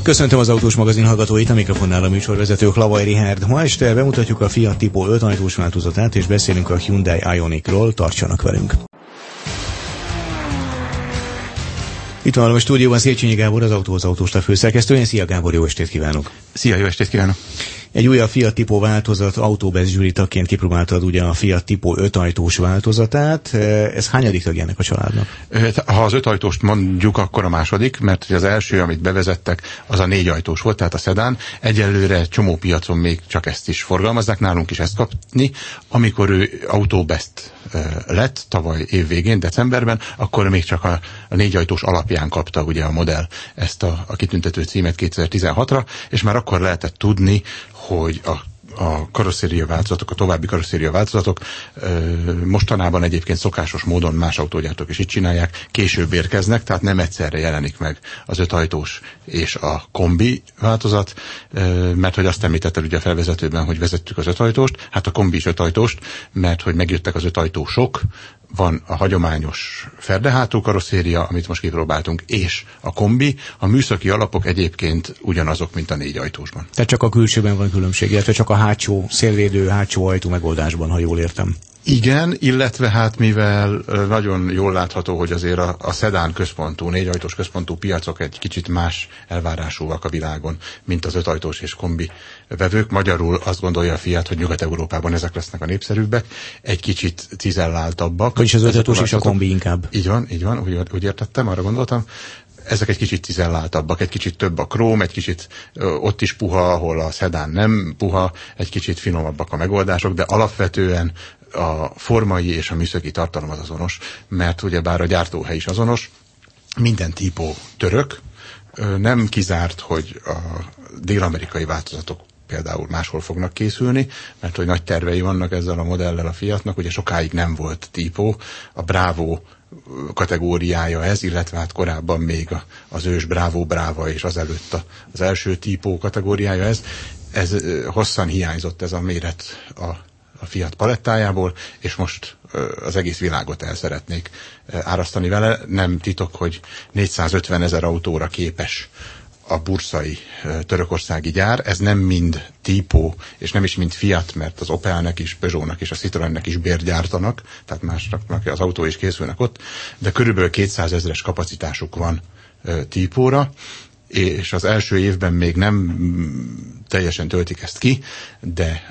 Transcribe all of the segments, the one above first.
Köszöntöm az Autós magazin hallgatóit, a mikrofonnál a műsorvezető Hlavaj Richárd. Ma este bemutatjuk a Fiat Tipo 5 ajtós változatát, és beszélünk a Hyundai Ioniqról. Tartsanak velünk! Itt van a stúdióban Széchenyi Gábor, az Autósta főszerkesztője. Szia Gábor, jó estét kívánok! Szia, jó estét kívánok! Egy újabb Fiat Tipo változat, Autobest zsűri tagként kipróbáltad ugye a Fiat Tipo 5 ajtós változatát. Ez hányadik tagja ennek a családnak? Ha az 5 ajtóst mondjuk, akkor a második, mert az első, amit bevezettek, az a 4 ajtós volt, tehát a szedán. Egyelőre csomó piacon még csak ezt is forgalmazzák, nálunk is ezt kapni. Amikor ő Autobest lett tavaly év végén, decemberben, akkor még csak a 4 ajtós alapján kapta ugye a modell ezt a kitüntető címet 2016-ra, és már akkor lehetett tudni, hogy a karosszéria változatok, a további karosszéria változatok mostanában egyébként szokásos módon más autógyártók is így csinálják, később érkeznek, tehát nem egyszerre jelenik meg az 5 ajtós és a kombi változat, mert hogy azt említetted ugye a felvezetőben, hogy vezettük az 5 ajtóst, hát a kombi is 5 ajtóst, mert hogy megjöttek az 5 ajtósok, van a hagyományos ferdehátú karosszéria, amit most kipróbáltunk, és a kombi. A műszaki alapok egyébként ugyanazok, mint a 4 ajtósban. Tehát csak a külsőben van különbség, illetve csak a hátsó szélvédő, hátsó ajtó megoldásban, ha jól értem. Igen, illetve hát mivel nagyon jól látható, hogy azért a szedán központú, 4 ajtós központú piacok egy kicsit más elvárásúak a világon, mint az 5 ajtós és kombi vevők. Magyarul azt gondolja a Fiat, hogy Nyugat-Európában ezek lesznek a népszerűbbek, egy kicsit cizelláltabbak. Vagyis az 5 ajtós és a kombi inkább. Így van, úgy értettem, arra gondoltam. Ezek egy kicsit cizelláltabbak, egy kicsit több a króm, egy kicsit ott is puha, ahol a szedán nem puha, egy kicsit finomabbak a megoldások, de alapvetően a formai és a műszaki tartalom az azonos, mert ugyebár a gyártóhely is azonos, minden típó török, nem kizárt, hogy a dél-amerikai változatok például máshol fognak készülni, mert hogy nagy tervei vannak ezzel a modellel a Fiatnak, ugye sokáig nem volt típó, a Bravo kategóriája ez, illetve hát korábban még az ős Bravo Brava és azelőtt az első típó kategóriája ez. Ez hosszan hiányzott ez a méret a Fiat palettájából, és most az egész világot el szeretnék árasztani vele. Nem titok, hogy 450 000 autóra képes a burszai törökországi gyár. Ez nem mind típó, és nem is mind Fiat, mert az Opelnek is, Peugeotnak és a Citroennek is bérgyártanak, tehát másnak az autó is készülnek ott, de körülbelül 200 000-es kapacitásuk van típóra, és az első évben még nem teljesen töltik ezt ki, de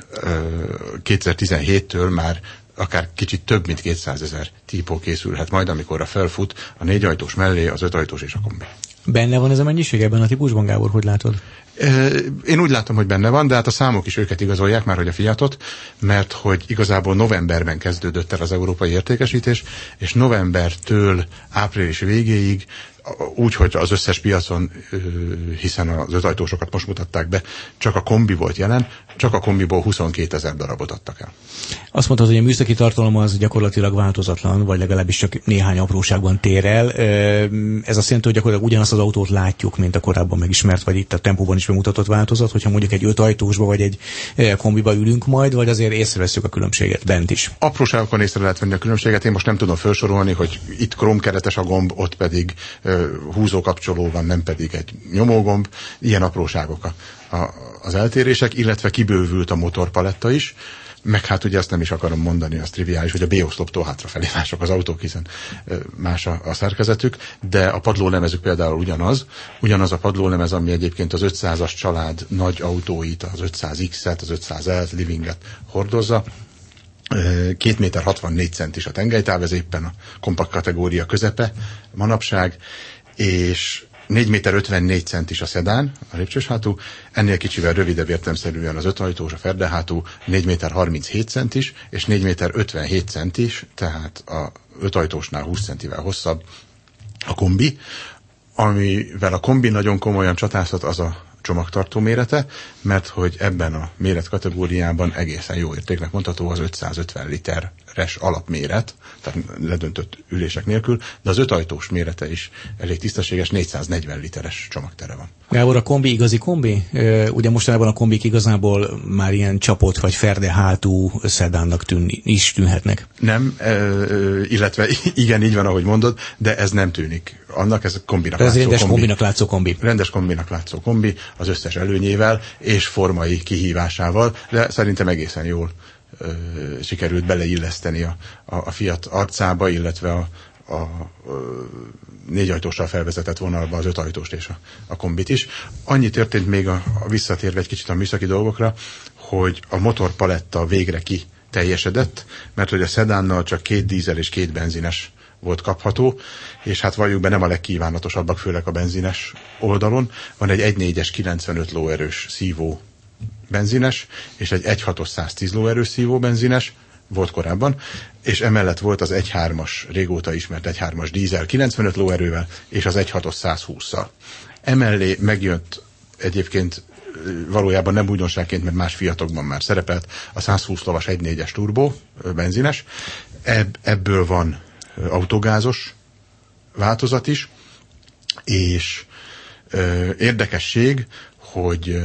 2017-től már akár kicsit több, mint 200 000 típó készülhet majd, amikor felfut a 4 ajtós mellé az 5 ajtós és a kombi. Benne van ez a mennyiség ebben a típusban, Gábor, hogy látod? Én úgy látom, hogy benne van, de hát a számok is őket igazolják már, hogy a Fiatot, mert hogy igazából novemberben kezdődött el az európai értékesítés, és novembertől április végéig úgy, hogy az összes piacon, hiszen az 5 ajtósokat most mutatták be, csak a kombi volt jelen, csak a kombiból 22 000 darabot adtak el. Azt mondtad, hogy a műszaki tartalom az gyakorlatilag változatlan, vagy legalábbis csak néhány apróságban tér el. Ez azt jelenti, hogy gyakorlatilag ugyanazt az autót látjuk, mint a korábban megismert, vagy itt a tempóban is bemutatott változat, hogyha mondjuk egy 5 ajtósba vagy egy kombiba ülünk majd, vagy azért észreveszünk a különbséget bent is? Apróságokon észre lehet venni a különbséget. Én most nem tudom felsorolni, hogy itt krómkeretes a gomb, ott pedig húzókapcsoló van, nem pedig egy nyomógomb. Ilyen apróságok az eltérések, illetve kibővült a motorpaletta is, meg hát ugye azt nem is akarom mondani, az triviális, hogy a B-oszloptól hátrafelé mások az autók, hiszen más a szerkezetük, de a padlólemezük például ugyanaz a padlólemez, ami egyébként az 500-as család nagy autóit, az 500X-et, az 500L-t, Livinget hordozza. 2 méter 64 centis a tengelytáv, ez éppen a kompakt kategória közepe manapság, és 4 méter 54 centis a szedán, a lépcsős hátú, ennél kicsivel rövidebb értelemszerűen az 5 ajtós, a ferdehátú, 4 méter 37 centis, és 4 méter 57 centis, tehát a 5 ajtósnál 20 centivel hosszabb a kombi, amivel a kombi nagyon komolyan csatázhat, az a csomagtartó mérete, mert hogy ebben a méretkategóriában egészen jó értéknek mondható az 550 literre literes alapméret, tehát ledöntött ülések nélkül, de az 5 ajtós mérete is elég tisztességes, 440 literes csomagtere van. Gábor, a kombi igazi kombi? Ugye mostanában a kombik igazából már ilyen csapott vagy ferde hátú szedánnak is tűnhetnek. Nem, illetve igen, így van, ahogy mondod, de ez nem tűnik annak, ez kombinak látszó kombi. Rendes kombinak látszó kombi. Rendes kombinak látszó kombi, az összes előnyével és formai kihívásával, de szerintem egészen jól sikerült beleilleszteni a Fiat arcába, illetve a 4 ajtóssal felvezetett vonalba az 5 ajtóst és a kombit is. Annyi történt még visszatérve egy kicsit a műszaki dolgokra, hogy a motorpaletta végre kiteljesedett, mert hogy a szedánnal csak 2 dízel és 2 benzines volt kapható, és hát valljuk be, nem a legkívánatosabbak, főleg a benzines oldalon. Van egy 1.4-es 95 lóerős szívó benzines, és egy 1.6-os 110 lóerős szívó benzines, volt korábban, és emellett volt az 1.3-as, régóta ismert 1.3-as dízel 95 lóerővel, és az 1.6-os 120-szal. Emellé megjött egyébként valójában nem újdonságként, mert más Fiatokban már szerepelt a 120 lovas 1.4-es turbó benzines. Ebből van autogázos változat is, és érdekesség, hogy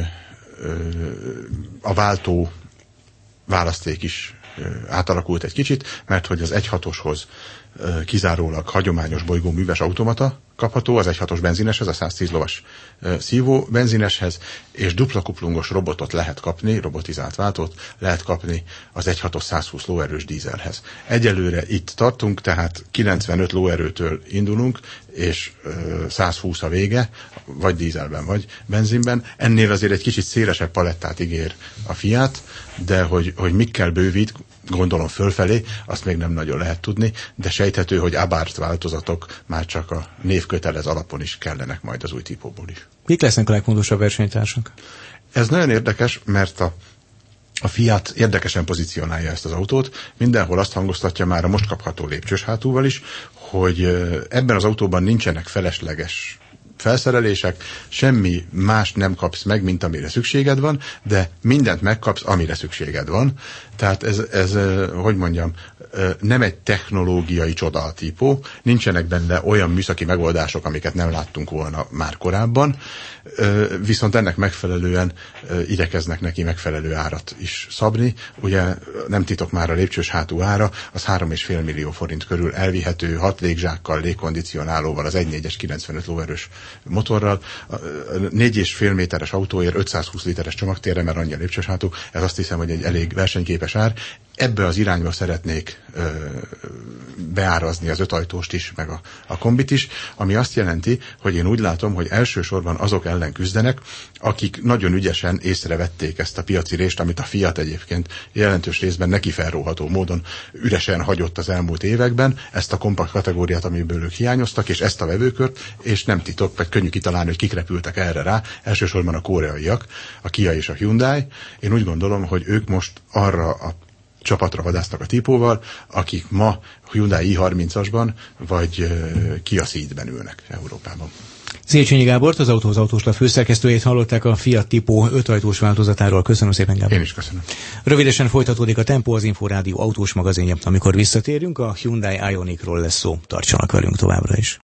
a váltó választék is átalakult egy kicsit, mert hogy az 1.6-oshoz kizárólag hagyományos bolygóműves automata kapható, az 1.6-os benzineshez, a 110 lovas szívó benzineshez, és dupla kuplungos robotot lehet kapni, robotizált váltót lehet kapni az 1.6-os 120 lóerős dízelhez. Egyelőre itt tartunk, tehát 95 lóerőtől indulunk, és 120 a vége, vagy dízelben, vagy benzinben. Ennél azért egy kicsit szélesebb palettát ígér a Fiat, de hogy mikkel bővít, gondolom fölfelé, azt még nem nagyon lehet tudni, de sejthető, hogy Abarth változatok már csak a névkötelez alapon is kellenek majd az új típóból is. Kik lesznek a legfontosabb versenytársak? Ez nagyon érdekes, mert a Fiat érdekesen pozícionálja ezt az autót, mindenhol azt hangoztatja már a most kapható lépcsős hátúval is, hogy ebben az autóban nincsenek felesleges felszerelések, semmi más nem kapsz meg, mint amire szükséged van, de mindent megkapsz, amire szükséged van. Tehát ez hogy mondjam, nem egy technológiai csodatípó, nincsenek benne olyan műszaki megoldások, amiket nem láttunk volna már korábban, viszont ennek megfelelően igyekeznek neki megfelelő árat is szabni. Ugye nem titok már a lépcsős hátú ára, az 3,5 millió forint körül elvihető 6 légzsákkal, légkondicionálóval, az 1.4-es 95 lóerős motorral, 4,5 méteres autóért 520 literes csomagtérre, mert annyi a lépcsős hátú, ez azt hiszem, hogy egy elég versenyképes ár. Ebbe az irányba szeretnék beárazni az 5 ajtóst is, meg a kombit is, ami azt jelenti, hogy én úgy látom, hogy elsősorban azok ellen küzdenek, akik nagyon ügyesen észrevették ezt a piaci rést, amit a Fiat egyébként jelentős részben neki felróható módon üresen hagyott az elmúlt években, ezt a kompakt kategóriát, amiből ők hiányoztak, és ezt a vevőkört, és nem titok, vagy könnyű kitalálni, hogy kik repültek erre rá, elsősorban a koreaiak, a Kia és a Hyundai. Én úgy gondolom, hogy ők most arra a csapatra vadásznak a típóval, akik ma Hyundai i30-asban vagy Kia Ceed-ben ülnek Európában. Széchenyi Gábort, az Autóhoz Autóslap főszerkesztőjét hallották a Fiat Tipo 5 ajtós változatáról. Köszönöm szépen, Gábor. Én is köszönöm. Rövidesen folytatódik a Tempo, az Inforádió autós magazinja. Amikor visszatérünk, a Hyundai Ioniqról lesz szó. Tartsanak velünk továbbra is.